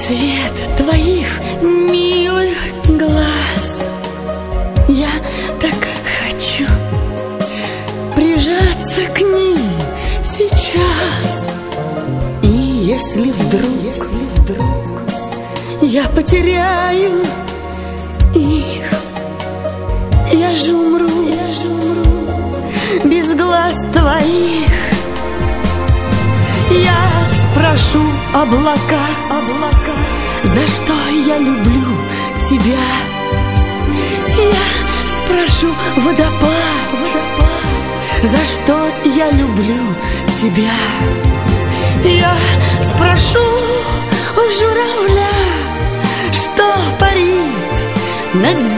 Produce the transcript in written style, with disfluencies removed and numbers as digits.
цвет твоих милых глаз. Я так хочу прижаться к ним сейчас. И если вдруг я потеряю их, я же умру без глаз твоих. Я спрошу облака, за что я люблю тебя. Я спрошу водопад, за что я люблю тебя. Я спрошу у журавля, что парит над